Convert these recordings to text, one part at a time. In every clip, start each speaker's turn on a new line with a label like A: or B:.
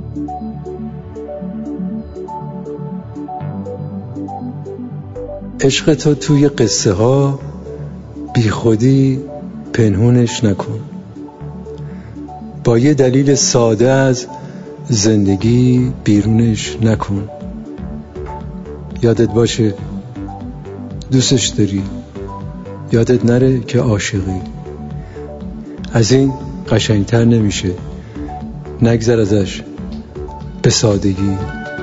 A: عشق تو توی قصه ها بی خودی پنهونش نکن. با یه دلیل ساده از زندگی بیرونش نکن. یادت باشه دوستش داری، یادت نره که عاشقی. از این قشنگتر نمیشه، نگذر ازش به سادگی.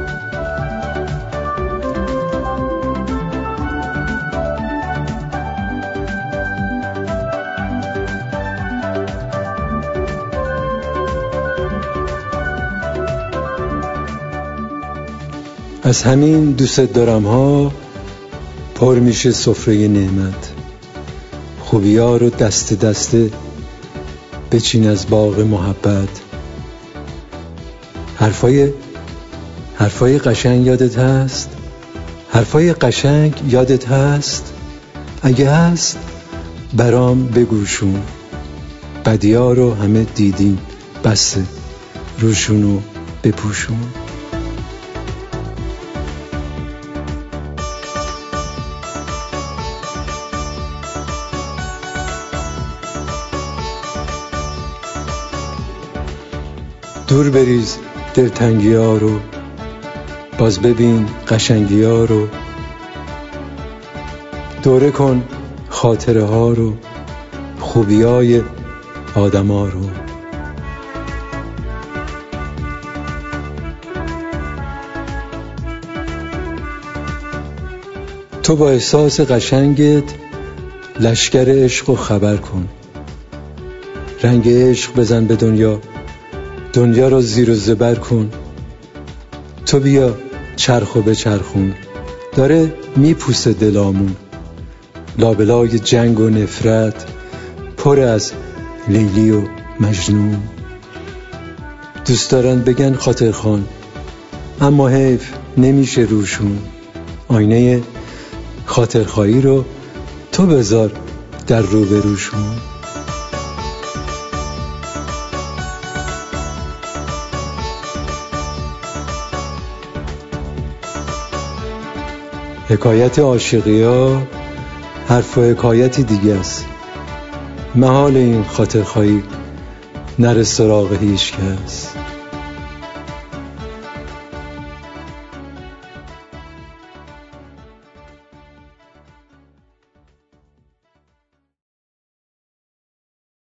A: از همین دوست دارم ها پر میشه سفره نعمت. خوبی‌ها رو دست دسته بچین از باغ محبت. حرفای قشنگ یادت هست؟ حرفای قشنگ یادت هست؟ اگه هست برام بگوشون. بدی‌ها رو همه دیدیم، بسه روشونو بپوشون. دور بریز دلتنگی ها رو، باز ببین قشنگی ها رو. دوره کن خاطره ها رو، خوبی های آدم ها رو. تو با احساس قشنگت لشکر عشق رو خبر کن. رنگ عشق بزن به دنیا رو زیر و زبر کن. تو بیا چرخ و بچرخون، داره میپوسه دلامون. لابلای جنگ و نفرت پر از لیلی و مجنون. دوست دارن بگن خاطرخوان، اما حیف نمیشه روشون. آینه خاطرخواهی رو تو بذار در روبروشون. حکایت عاشقی ها حرف و حکایتی دیگه است. محال این خاطرخواهی نره سراغ هیچ کس.